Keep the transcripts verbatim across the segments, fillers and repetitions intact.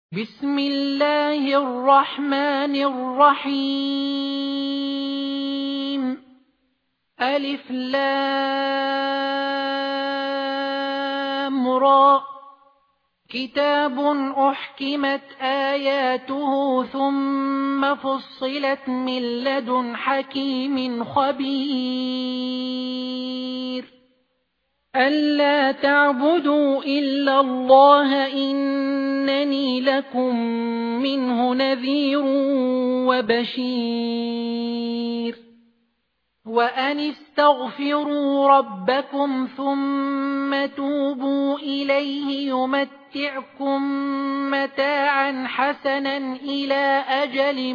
بسم الله الرحمن الرحيم. ألف لام را. كتاب أحكمت آياته ثم فصلت من لدن حكيم خبير. ألا تعبدوا إلا الله إنني لكم منه نذير وبشير. وأن استغفروا ربكم ثم توبوا إليه يمتعكم متاعا حسنا إلى أجل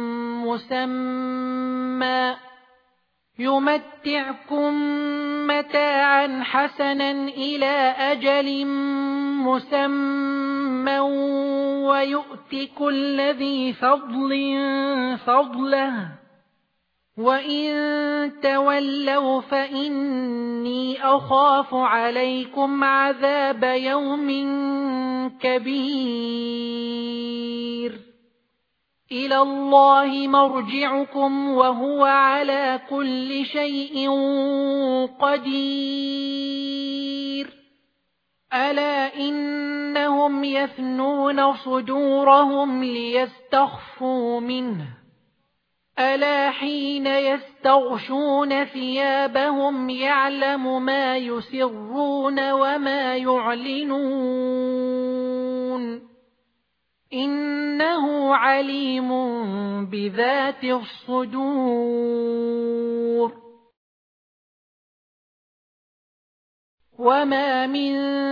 مسمى يمتعكم متاعا حسنا إلى أجل مسمى ويؤت كل ذي فضل فضله وإن تولوا فإني أخاف عليكم عذاب يوم كبير. إلى الله مرجعكم وهو على كل شيء قدير. ألا إنهم يثنون صدورهم ليستخفوا منه ألا حين يستغشون ثيابهم يعلم ما يسرون وما يعلنون إنه عليم بذات الصدور. وما من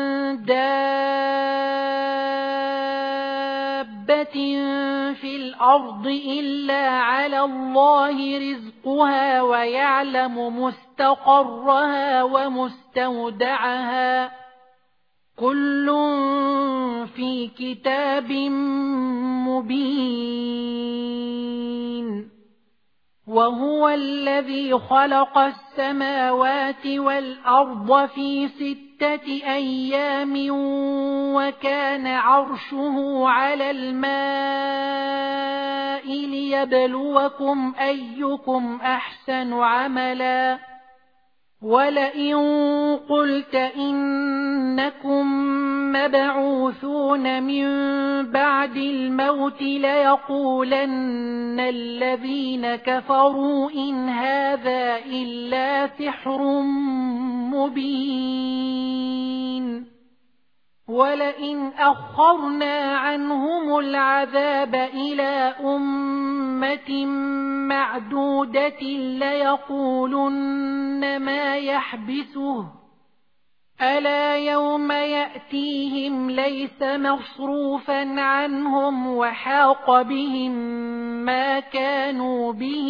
دابة في الأرض إلا على الله رزقها ويعلم مستقرها ومستودعها كل في كتاب مبين. وهو الذي خلق السماوات والأرض في ستة أيام وكان عرشه على الماء ليبلوكم أيكم أحسن عملا. ولئن قلت إنكم مبعوثون من بعد الموت ليقولن الذين كفروا إن هذا إلا سحر مبين. ولئن أخرنا عنهم العذاب إلى أمة معدودة ليقولن ما يحبسه ألا يوم يأتيهم ليس مصروفا عنهم وحاق بهم ما كانوا به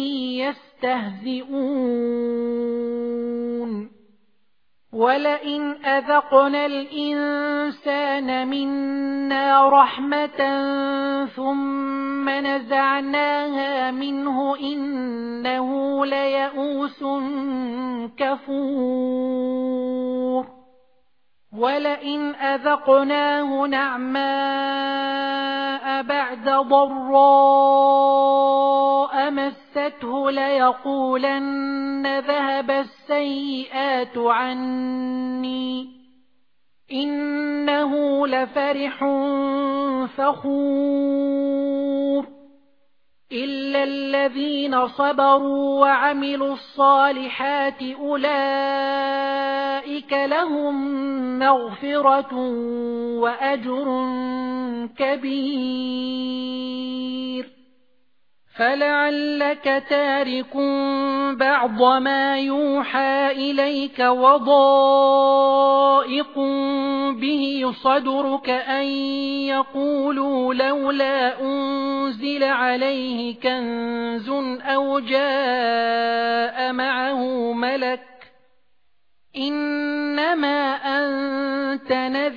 يستهزئون. ولئن أذقنا الإنسان منا رحمة ثم نزعناها منه إنه ليئوس كفور. ولئن أذقناه نعماء بعد ضراء مسته ليقولن ذهب السيئات عني إنه لفرح فخور. إلا الذين صبروا وعملوا الصالحات أولئك لهم مغفرة وأجر كبير. فلعلك تارك بعض ما يوحى إليك وضائق به صدرك أن يقولوا لولا أنزل عليه كنز أو جاء معه ملك إنما أنت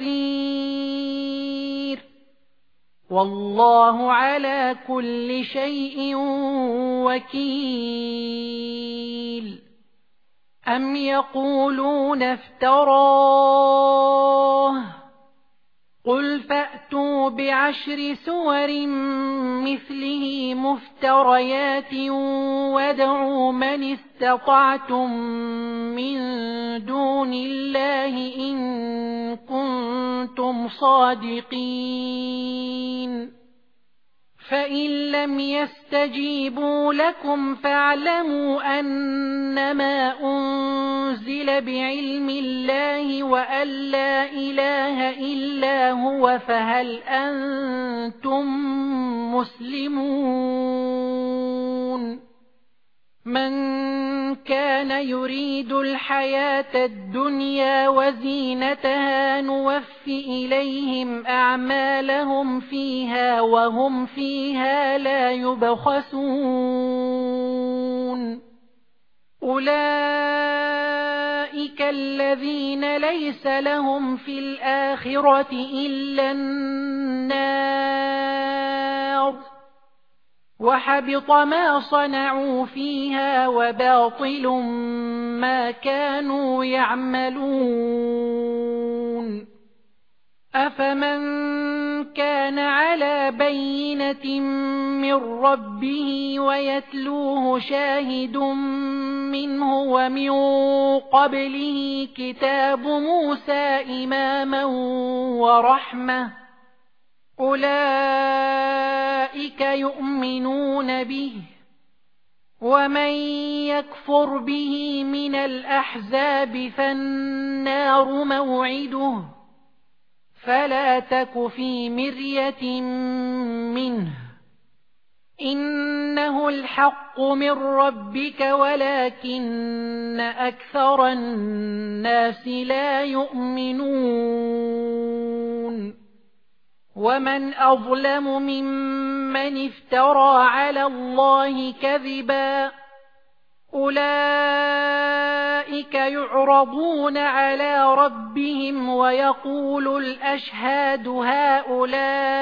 نذير والله على كل شيء وكيل. أم يقولون افتراه قل فأتوا بعشر سور مثله مفتريات وادعوا من استطعتم من دون الله إن كنتم صادقين فإن لم يستجيبوا لكم فاعلموا أنما أنزل بعلم الله وأن لا إله إلا هو فهل أنتم مسلمون من كان يريد الحياة الدنيا وزينتها نوف إليهم أعمالهم فيها وهم فيها لا يبخسون أولئك الذين ليس لهم في الآخرة إلا النار وحبط ما صنعوا فيها وباطل ما كانوا يعملون أفمن كان على بينة من ربه ويتلوه شاهد منه ومن قبله كتاب موسى إماما ورحمة أولئك يؤمنون به ومن يكفر به من الأحزاب فالنار موعده فلا تك في مرية منه إنه الحق من ربك ولكن أكثر الناس لا يؤمنون ومن أظلم ممن افترى على الله كذبا أولئك يعرضون على ربهم ويقول الأشهاد هؤلاء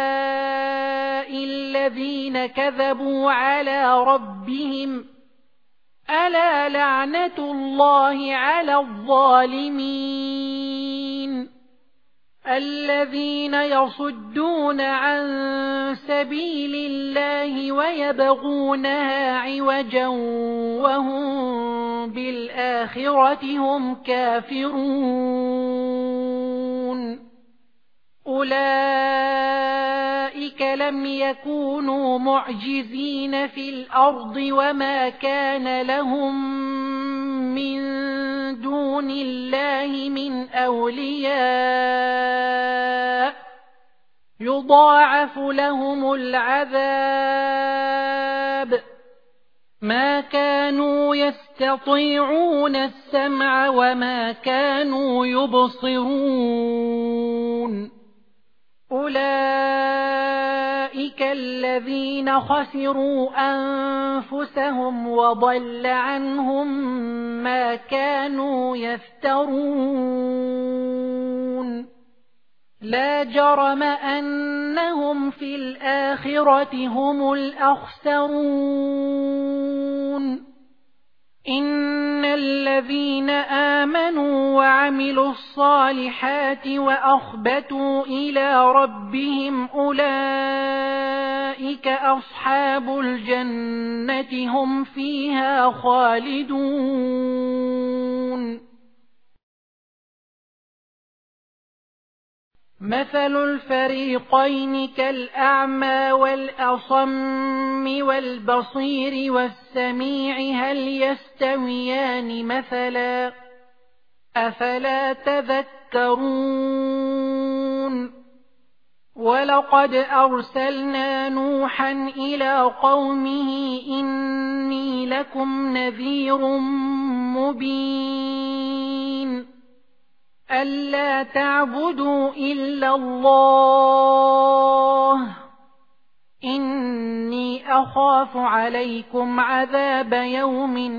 الذين كذبوا على ربهم ألا لعنة الله على الظالمين الذين يصدون عن سبيل الله ويبغونها عوجا وهم بالآخرة هم كافرون أولئك لم يكونوا معجزين في الأرض وما كان لهم من دون الله من أولياء يضاعف لهم العذاب ما كانوا يستطيعون السمع وما كانوا يبصرون أولئك الذين خسروا أنفسهم وضل عنهم ما كانوا يفترون لا جرم أنهم في الآخرة هم الأخسرون إن الذين آمنوا وعملوا الصالحات وأخبتوا إلى ربهم أولئك أصحاب الجنة هم فيها خالدون مثل الفريقين كالأعمى والأصم والبصير والسميع هل يستويان مثلا أفلا تذكرون ولقد أرسلنا نوحا إلى قومه إني لكم نذير مبين ألا تعبدوا إلا الله إني أخاف عليكم عذاب يوم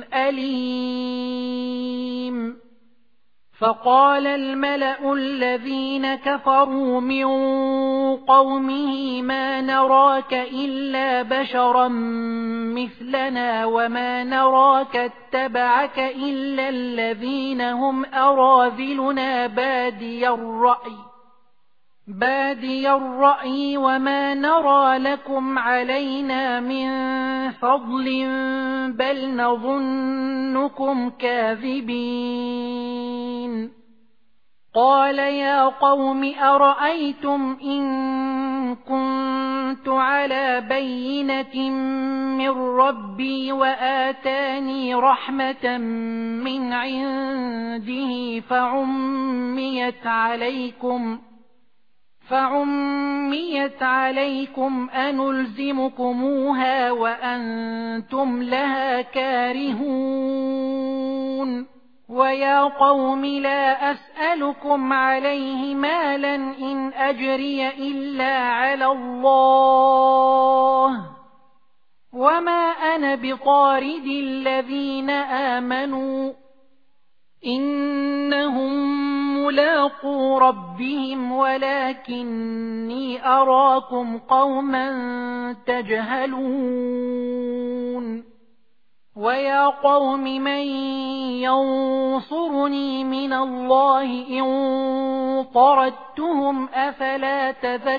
أليم فقال الملأ الذين كفروا من قومه ما نراك إلا بشرا مثلنا وما نراك اتبعك إلا الذين هم أراذلنا بادي الرأي بادي الرأي وما نرى لكم علينا من فضل بل نظنكم كاذبين قال يا قوم أرأيتم إن كنت على بينة من ربي وآتاني رحمة من عنده فعميت عليكم فعميت عليكم أنلزمكموها وأنتم لها كارهون ويا قوم لا أسألكم عليه مالا إن أجري إلا على الله وما أنا بطارد الذين آمنوا إنهم ملاقو ربهم ولكني أراكم قوما تجهلون ويا قوم من ينصرني من الله إن طردتهم أفلا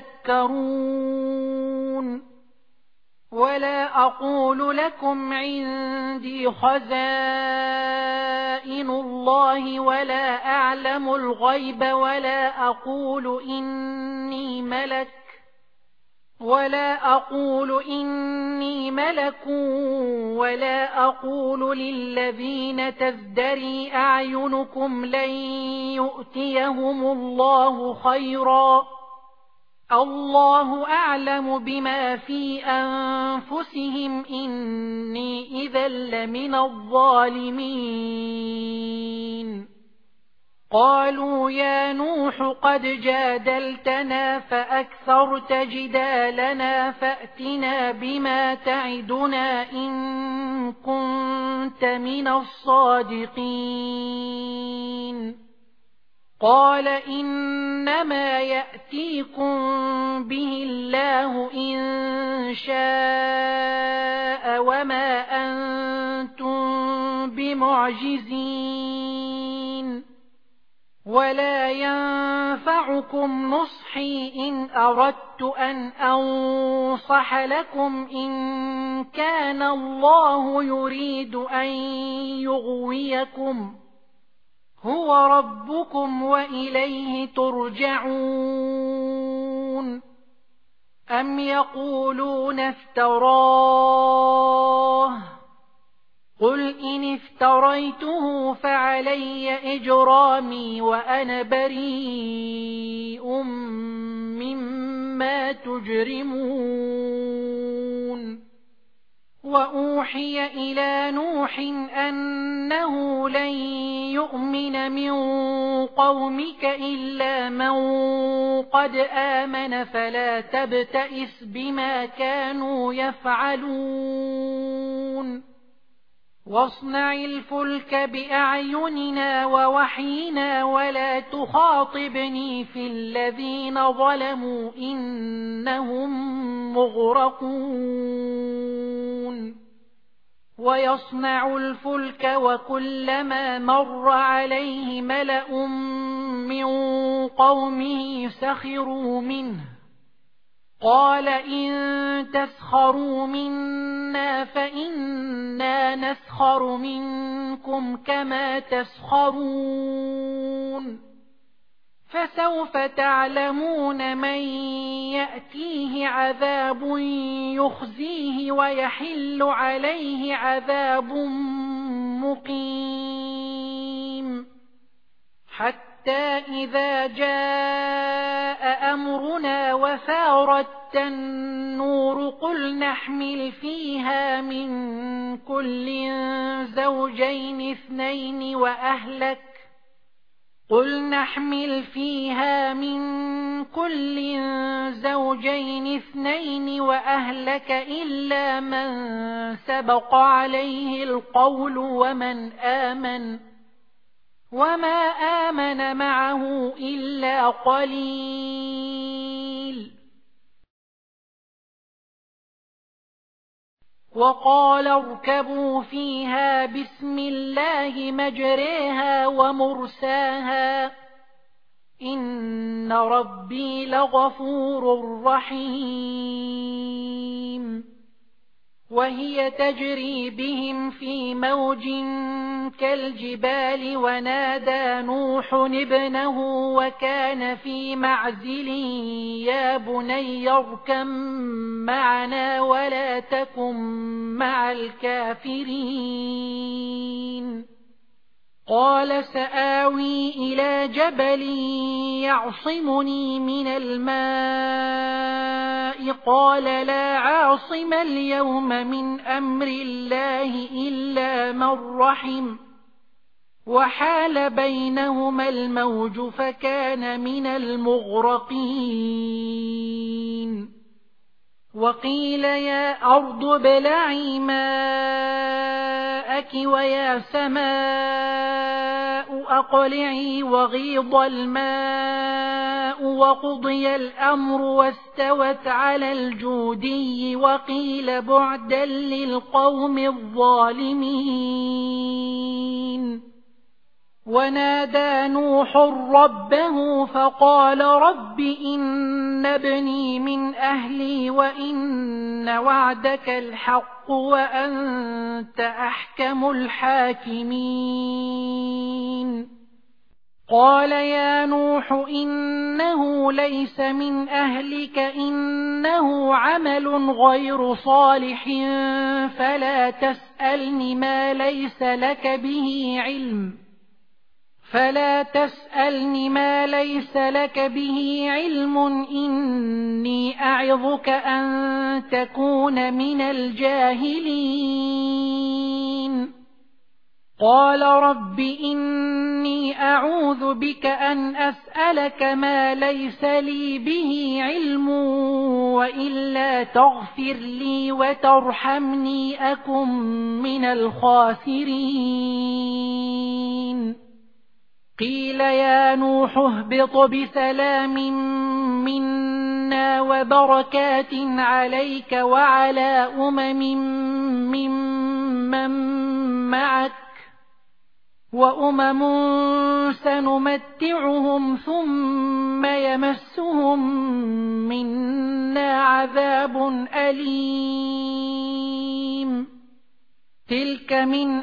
تذكرون ولا أقول لكم عندي خزائن الله ولا أعلم الغيب ولا أقول إني ملك ولا أقول إني ملك ولا أقول للذين تزدري أعينكم لن يؤتيهم الله خيرا الله أعلم بما في أنفسهم إني إذا لمن الظالمين قالوا يا نوح قد جادلتنا فأكثرت جدالنا فأتنا بما تعدنا إن كنت من الصادقين قال إنما يأتيكم به الله إن شاء وما أنتم بمعجزين ولا ينفعكم نصحي إن أردت أن أنصح لكم إن كان الله يريد أن يغويكم هو ربكم وإليه ترجعون أم يقولون افتراه قل إن افتريته فعلي إجرامي وأنا بريء مما تجرمون وأوحي إلى نوح أنه لن يؤمن من قومك إلا من قد آمن فلا تبتئس بما كانوا يفعلون واصنع الفلك بأعيننا ووحينا ولا تخاطبني في الذين ظلموا إنهم مغرقون ويصنع الفلك وكلما مر عليه ملأ من قومه سخروا منه قال إن تسخروا منا فإنا نسخر منكم كما تسخرون فسوف تعلمون من يأتيه عذاب يخزيه ويحل عليه عذاب مقيم حتى إذا جاء أمرنا وفارت النور قل نحمل فيها من كل زوجين اثنين وأهلك قل نحمل فيها من كل زوجين اثنين وأهلك إلا من سبق عليه القول ومن آمن وما آمن معه إلا قليل وقال اركبوا فيها بسم الله مجريها ومرساها إن ربي لغفور رحيم وهي تجري بهم في موج كالجبال ونادى نوح ابنه وكان في معزل يا بني اركب معنا ولا تكن مع الكافرين قال سآوي إلى جبل يعصمني من الماء قال لا عاصم اليوم من أمر الله إلا من رحم وحال بينهما الموج فكان من المغرقين وقيل يا أرض ابلعي ماءك ويا سماء أقلعي وغيض الماء وقضي الأمر واستوت على الجودي وقيل بعدا للقوم الظالمين ونادى نوح ربه فقال رب إن ابني من أهلي وإن وعدك الحق وأنت أحكم الحاكمين قال يا نوح إنه ليس من أهلك إنه عمل غير صالح فلا تسألني ما ليس لك به علم فلا تسألني ما ليس لك به علم إني أعظك أن تكون من الجاهلين قال رب إني أعوذ بك أن أسألك ما ليس لي به علم وإلا تغفر لي وترحمني أكن من الخاسرين قيل يا نوح اهبط بسلام منا وبركات عليك وعلى أمم ممن معك وأمم سنمتعهم ثم يمسهم منا عذاب أليم تلك من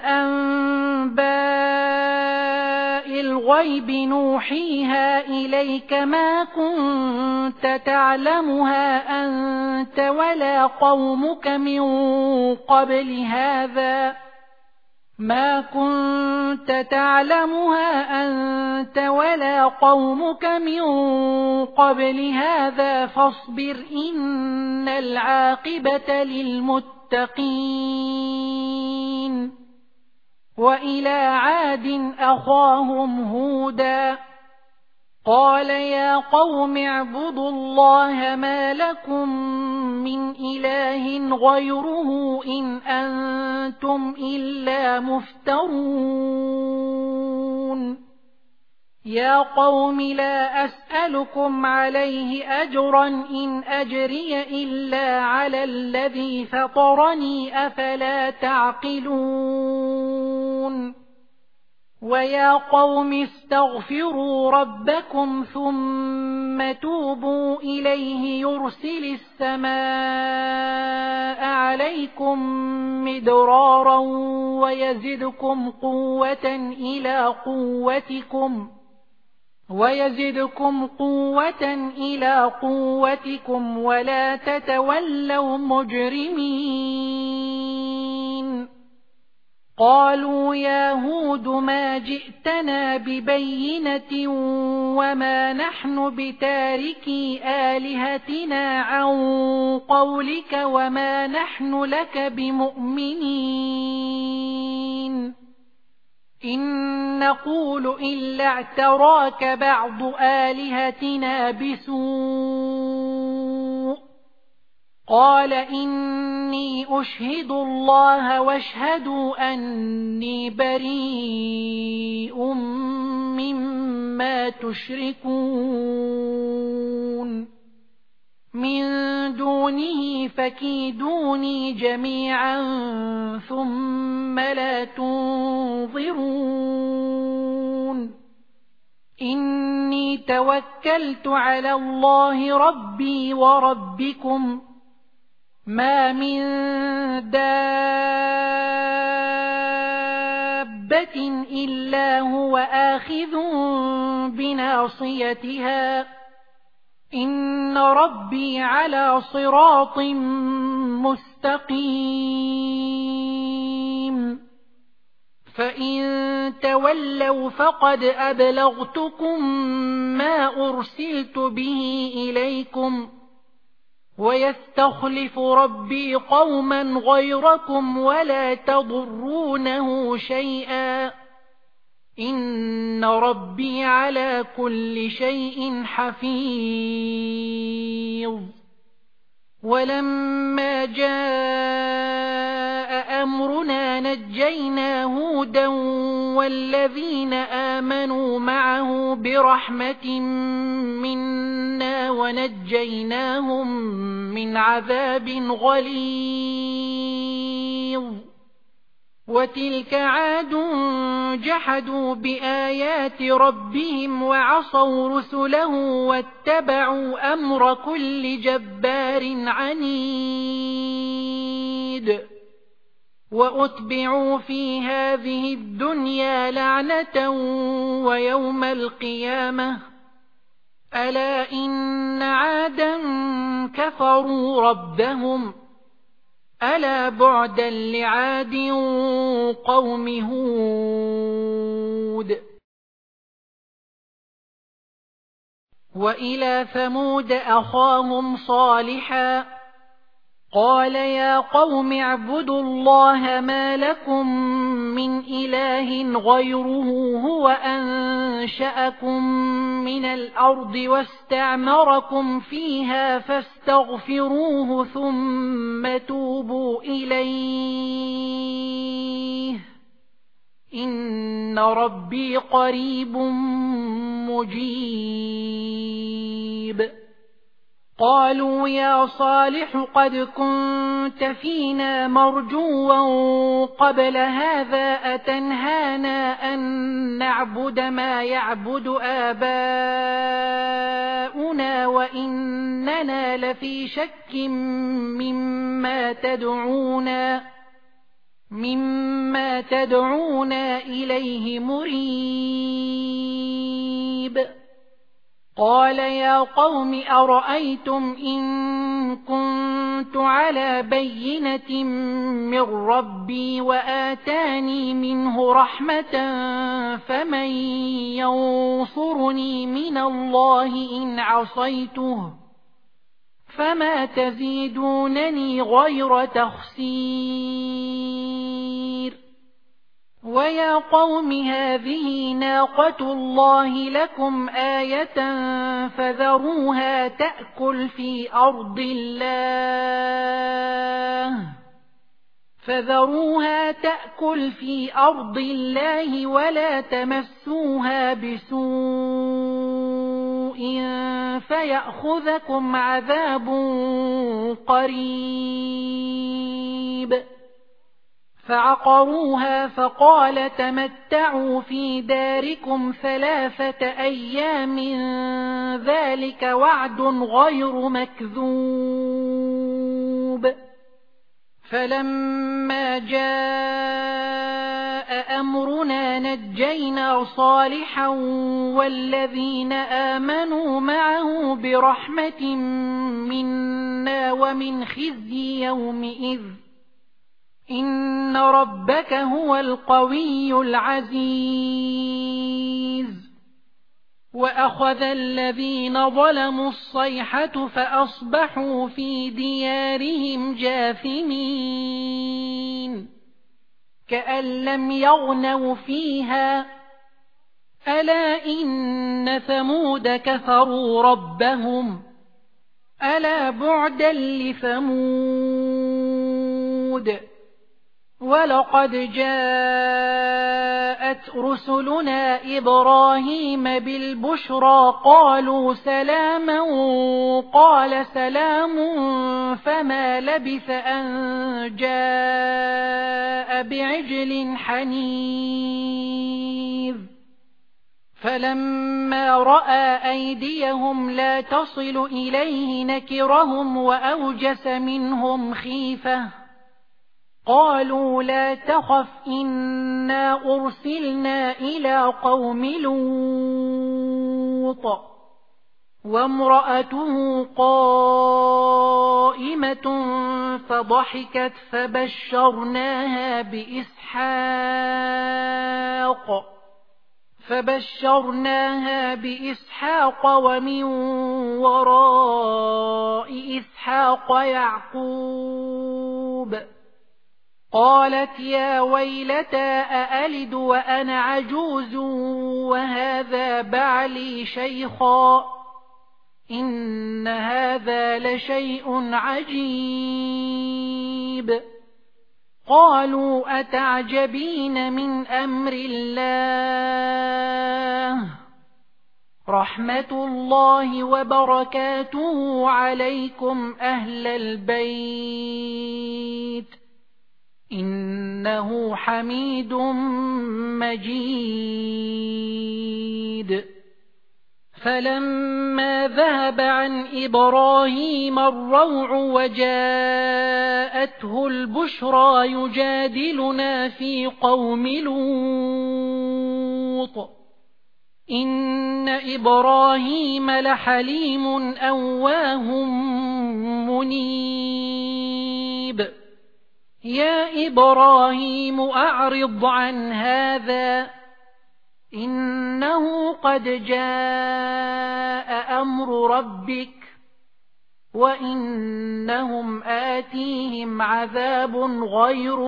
أنباء الغيب نوحيها إليك ما كنت تعلمها أنت ولا قومك من قبل هذا ما كنت تعلمها أنت ولا قومك من قبل هذا فاصبر إن العاقبة للمتقين وإلى عاد أخاهم هودا قال يا قوم اعبدوا الله ما لكم من إله غيره إن أنتم إلا مفترون يا قوم لا أسألكم عليه أجرا إن أجري إلا على الذي فطرني أفلا تعقلون ويا قوم استغفروا ربكم ثم توبوا إليه يرسل السماء عليكم مدرارا ويزدكم قوة إلى قوتكم ويزدكم قوة إلى قوتكم ولا تتولوا مجرمين قالوا يا هود ما جئتنا ببينة وما نحن بتاركي آلهتنا عن قولك وما نحن لك بمؤمنين إن نقول إلا اعتراك بعض آلهتنا بسوء قال إني أشهد الله واشهدوا أني بريء مما تشركون من دونه فكيدوني جميعا ثم لا تنظرون إني توكلت على الله ربي وربكم ما من دابة إلا هو آخذ بناصيتها إن ربي على صراط مستقيم فإن تولوا فقد أبلغتكم ما أرسلت به إليكم ويستخلف ربي قوما غيركم ولا تضرونه شيئا إن ربي على كل شيء حفيظ ولما جاء أمرنا نجينا هودا والذين آمنوا معه برحمة منا ونجيناهم من عذاب غليظ وتلك عاد جحدوا بآيات ربهم وعصوا رسله واتبعوا أمر كل جبار عنيد وأتبعوا في هذه الدنيا لعنة ويوم القيامة ألا إن عادا كفروا ربهم ألا بعدا لعاد قوم هود وإلى ثمود أخاهم صالحا قال يا قوم اعبدوا الله ما لكم من إله غيره هو أنشأكم من الأرض واستعمركم فيها فاستغفروه ثم توبوا إليه إن ربي قريب مجيب قالوا يا صالح قد كنت فينا مرجوا قبل هذا أتنهانا أن نعبد ما يعبد آباؤنا وإننا لفي شك مما تدعونا مما تدعونا إليه مريب قال يا قوم أرأيتم إن كنت على بينة من ربي وآتاني منه رحمة فمن ينصرني من الله إن عصيته فما تزيدونني غير تخسير ويا قوم هذه ناقة الله لكم آية فذروها تأكل في أرض الله فذروها تأكل في أرض الله ولا تمسوها بسوء فيأخذكم عذاب قريب فعقروها فقال تمتعوا في داركم ثلاثة أيام ذلك وعد غير مكذوب فلما جاء أمرنا نجينا صالحا والذين آمنوا معه برحمة منا ومن خزي يومئذ إن ربك هو القوي العزيز وأخذ الذين ظلموا الصيحة فأصبحوا في ديارهم جاثمين كأن لم يغنوا فيها ألا إن ثمود كفروا ربهم ألا بعدا لثمود ولقد جاءت رسلنا إبراهيم بالبشرى قالوا سلاما قال سلام فما لبث أن جاء بعجل حنيذ فلما رأى أيديهم لا تصل إليه نكرهم وأوجس منهم خيفة قالوا لا تخف إنا أرسلنا إلى قوم لوط وامرأته قائمة فضحكت فبشرناها بإسحاق فبشرناها بإسحاق ومن وراء إسحاق يعقوب قالت يا ويلتى أألد وأنا عجوز وهذا بعلي شيخا إن هذا لشيء عجيب قالوا أتعجبين من أمر الله رحمة الله وبركاته عليكم أهل البيت إنه حميد مجيد فلما ذهب عن إبراهيم الروع وجاءته البشرى يجادلنا في قوم لوط إن إبراهيم لحليم أواه منيب يا إبراهيم أعرض عن هذا إنه قد جاء أمر ربك وإنهم آتيهم عذاب غير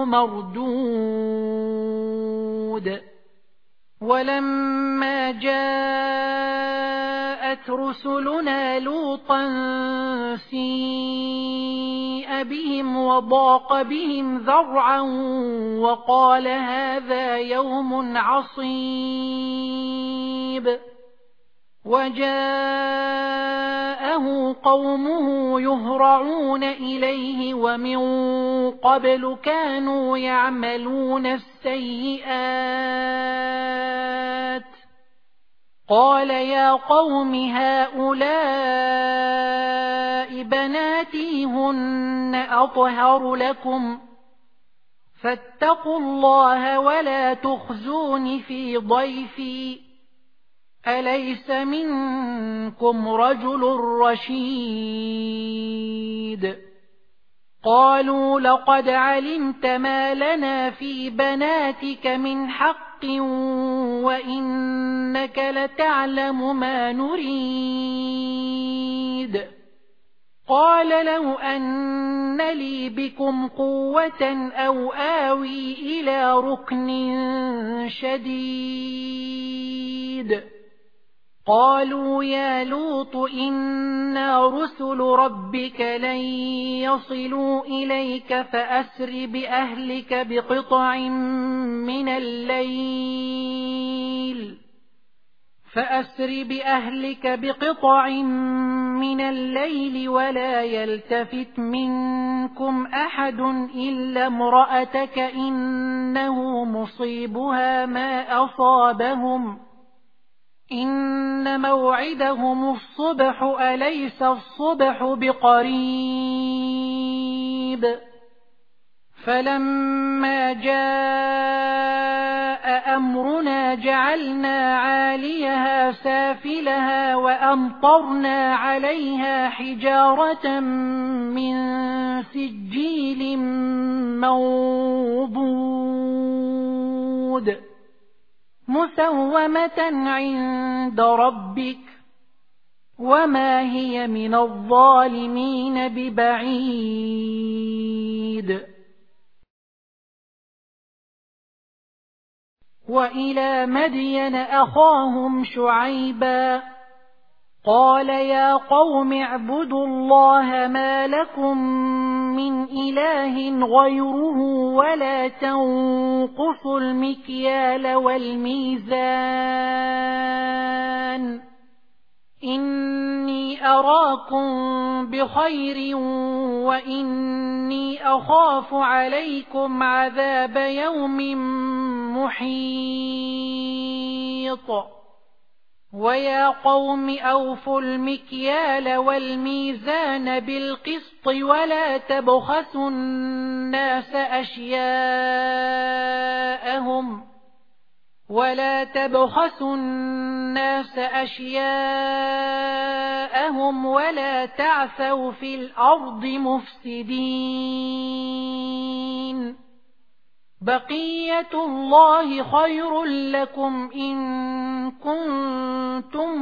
مردود ولما جاءت رسلنا لوطا سيء بهم وضاق بهم ذرعا وقال هذا يوم عصيب وجاءه قومه يهرعون إليه ومن قبل كانوا يعملون السيئات قال يا قوم هؤلاء بناتي هن أطهر لكم فاتقوا الله ولا تخزون في ضيفي أليس منكم رجل رشيد قالوا لقد علمت ما لنا في بناتك من حق وإنك لتعلم ما نريد قال لو أن لي بكم قوة أو آوي إلى ركن شديد قالوا يا لوط إنا رسل ربك لن يصلوا إليك فأسر بأهلك بقطع من الليل فأسر بأهلك بقطع من الليل ولا يلتفت منكم أحد إلا امرأتك إنه مصيبها ما أصابهم إن موعدهم الصبح أليس الصبح بقريب فلما جاء أمرنا جعلنا عاليها سافلها وأمطرنا عليها حجارة من سجيل منضود مسومة عند ربك وما هي من الظالمين ببعيد وإلى مدين أخاهم شعيبا قال يا قوم اعبدوا الله ما لكم من إله غيره ولا تنقصوا المكيال والميزان إني أراكم بخير وإني أخاف عليكم عذاب يوم محيط ويا قوم أوفوا المكيال والميزان بالقسط ولا تبخسوا الناس أشياءهم ولا تبخسوا الناس أشياءهم ولا تعثوا في الأرض مفسدين بقية الله خير لكم إن كنتم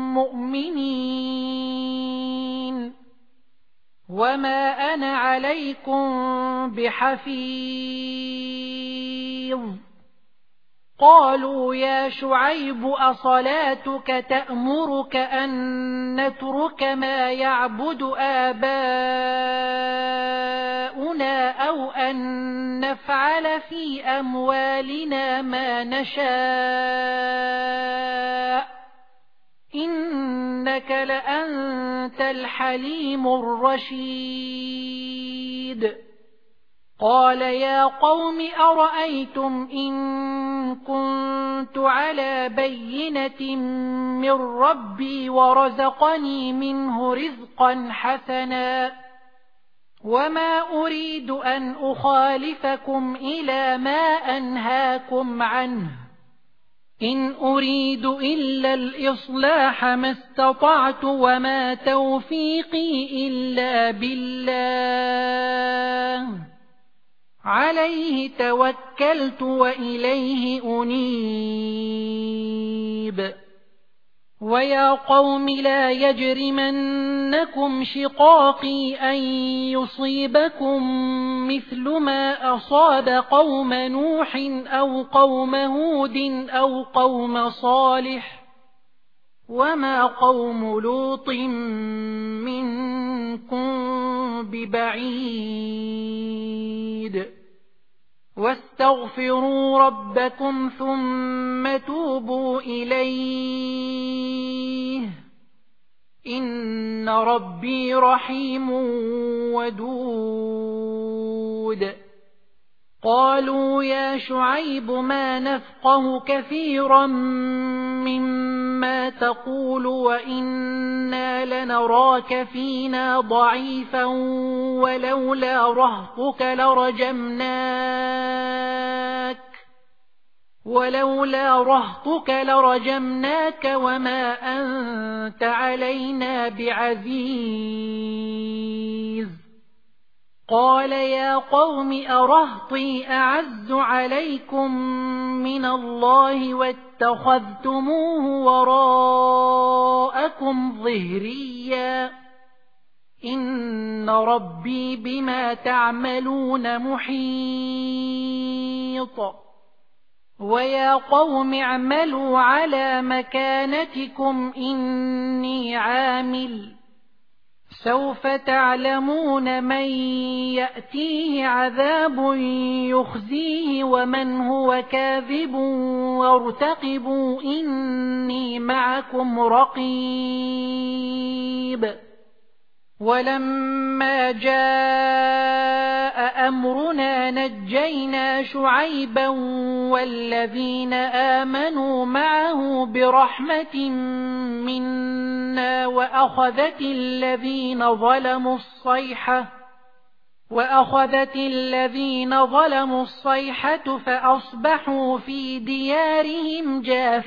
مؤمنين وما أنا عليكم بحفيظ قالوا يا شعيب أصلاتك تأمرك أن نترك ما يعبد آباؤنا أو أن نفعل في أموالنا ما نشاء إنك لأنت الحليم الرشيد قال يا قوم أرأيتم إن كنت على بينة من ربي ورزقني منه رزقا حسنا وما أريد أن أخالفكم إلى ما أنهاكم عنه إن أريد إلا الإصلاح ما استطعت وما توفيقي إلا بالله عليه توكلت وإليه أنيب ويا قوم لا يجرمنكم شقاقي أن يصيبكم مثل ما أصاب قوم نوح أو قوم هود أو قوم صالح وما قوم لوط منكم ببعيد واستغفروا ربكم ثم توبوا إليه إن ربي رحيم ودود قالوا يا شعيب ما نفقه كثيرا مما تقول وإنا لنراك فينا ضعيفا ولولا رهطك لرجمناك ولولا رهطك لرجمناك وما أنت علينا بعزيز قال يا قوم أرهطي أعز عليكم من الله واتخذتموه وراءكم ظهريا إن ربي بما تعملون محيط ويا قوم اعملوا على مكانتكم إني عامل سوف تعلمون من يأتيه عذاب يخزيه ومن هو كاذب وارتقبوا إني معكم رقيب ولما جاء أمرنا نجينا شعيبا والذين آمنوا معه برحمة منا وأخذت الذين ظلموا الصيحة وأخذت الذين ظلموا الصيحة فأصبحوا في ديارهم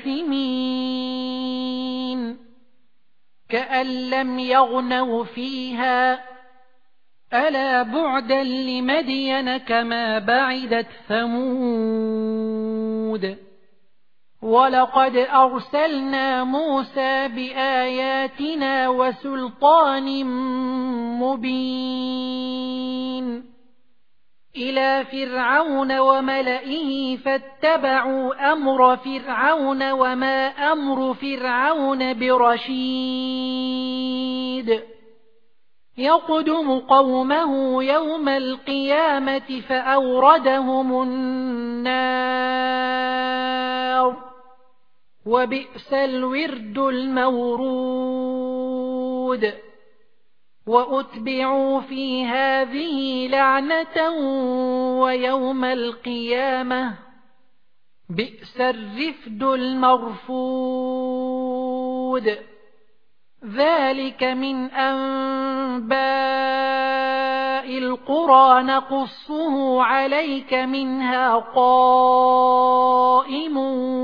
جاثمين كأن لم يغنوا فيها ألا بعدا لمدين كما بعدت ثمود ولقد أرسلنا موسى بآياتنا وسلطان مبين إلى فرعون وملئه فاتبعوا أمر فرعون وما أمر فرعون برشيد يقدم قومه يوم القيامة فأوردهم النار وبئس الورد المورود وأتبعوا في هذه لعنة ويوم القيامة بئس الرفد المرفود ذلك من أنباء القرى نقصه عليك منها قائم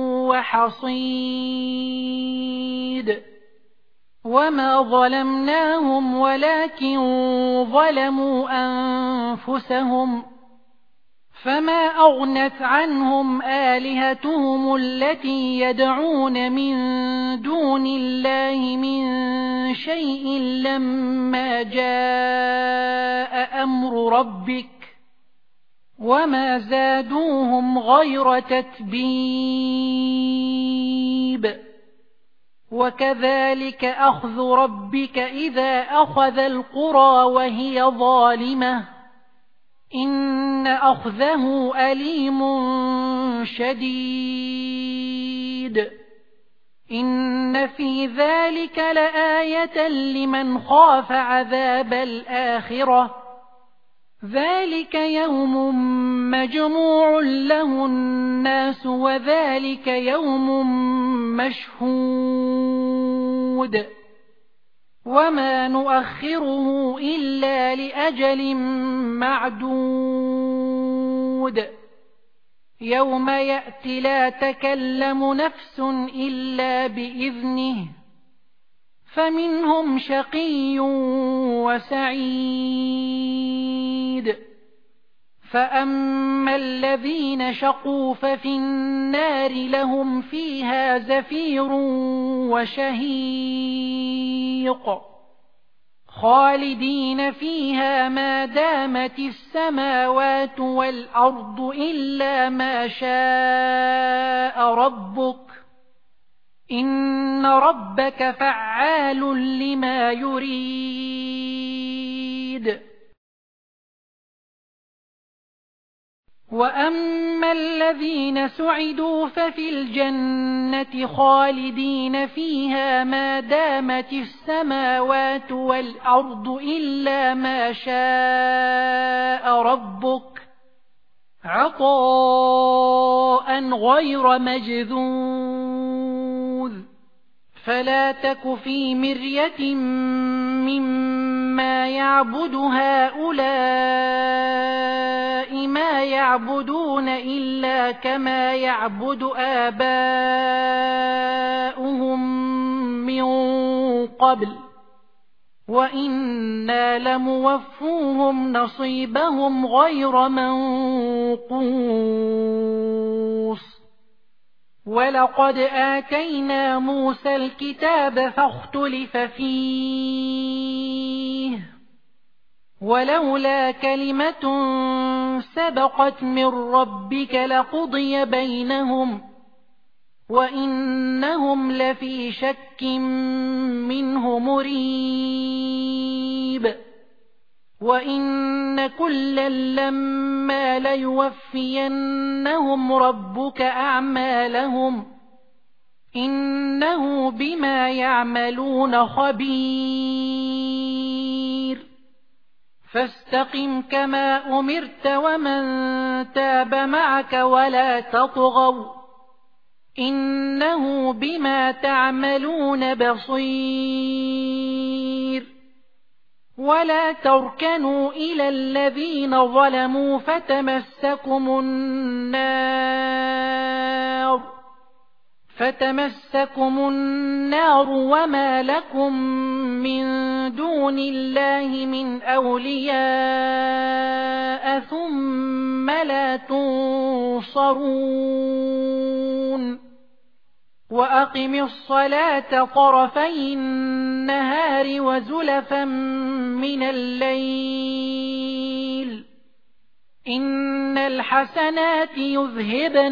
وحصيد وما ظلمناهم ولكن ظلموا أنفسهم فما أغنت عنهم آلهتهم التي يدعون من دون الله من شيء لما جاء أمر ربك وما زادوهم غير تتبيب وكذلك أخذ ربك إذا أخذ القرى وهي ظالمة إن أخذه أليم شديد إن في ذلك لآية لمن خاف عذاب الآخرة ذلك يوم مجموع له الناس وذلك يوم مشهود وما نؤخره إلا لأجل معدود يوم يأتي لا تكلم نفس إلا بإذنه فمنهم شقي وسعيد فأما الذين شقوا ففي النار لهم فيها زفير وشهيق خالدين فيها ما دامت السماوات والأرض إلا ما شاء ربك إن ربك فعال لما يريد وأما الذين سعدوا ففي الجنة خالدين فيها ما دامت السماوات والأرض إلا ما شاء ربك عطاء غير مجذوذ فلا تك في مرية مما يعبد هؤلاء ما يعبدون إلا كما يعبد آباؤهم من قبل وإنا لموفوهم نصيبهم غير منقوص ولقد آتينا موسى الكتاب فاختلف فيه ولولا كلمة سبقت من ربك لقضي بينهم وإنهم لفي شك منه مريب وإن كلا لما ليوفينهم ربك أعمالهم إنه بما يعملون خبير فاستقم كما أمرت ومن تاب معك ولا تطغوا إنه بما تعملون بصير ولا تركنوا إلى الذين ظلموا فتمسكم النار فتمسكم النار وما لكم من دون الله من أولياء ثم لا تنصرون وأقم الصلاة طرفي النهار وزلفا من الليل إن الحسنات يذهبن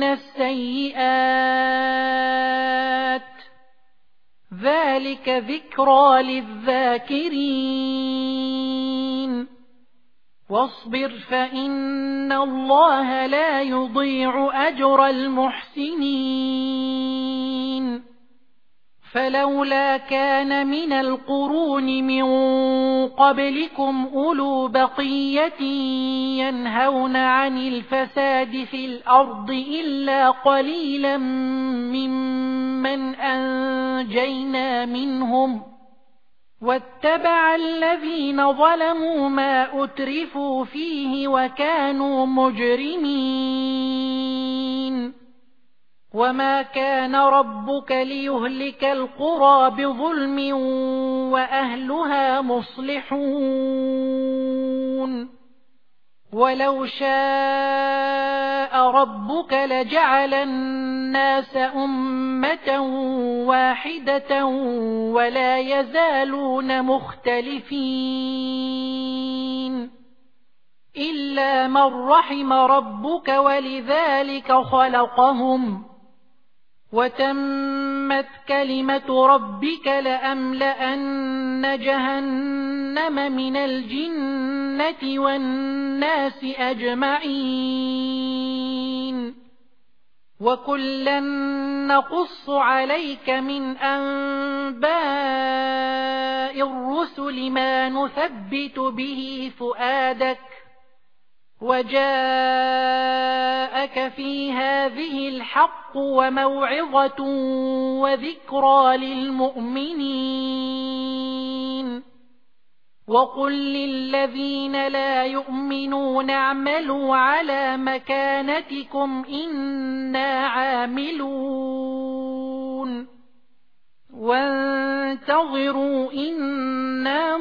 السيئات ذلك ذكرى للذاكرين واصبر فإن الله لا يضيع أجر المحسنين فلولا كان من القرون من قبلكم أولو بقية ينهون عن الفساد في الأرض إلا قليلا ممن أنجينا منهم واتبع الذين ظلموا ما أترفوا فيه وكانوا مجرمين وما كان ربك ليهلك القرى بظلم وأهلها مصلحون ولو شاء ربك لجعل الناس أمة واحدة ولا يزالون مختلفين إلا من رحم ربك ولذلك خلقهم وتمت كلمة ربك لأملأن جهنم من الجنة والناس أجمعين وكلا نقص عليك من أنباء الرسل ما نثبت به فؤادك وجاءك في هذه الحق وموعظة وذكرى للمؤمنين وقل للذين لا يؤمنون اعملوا على مكانتكم إنا عاملون وانتظروا إنا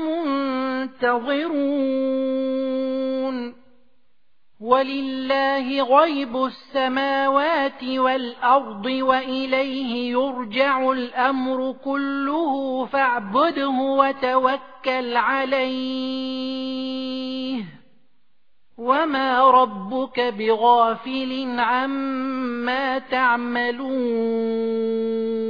منتظرون ولله غيب السماوات والأرض وإليه يرجع الأمر كله فاعبده وتوكل عليه وما ربك بغافل عما تعملون